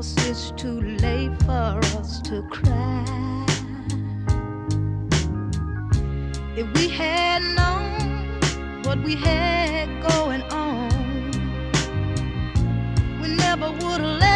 'cause it's too late for us to cry. If we had known what we had going on, we never would have left.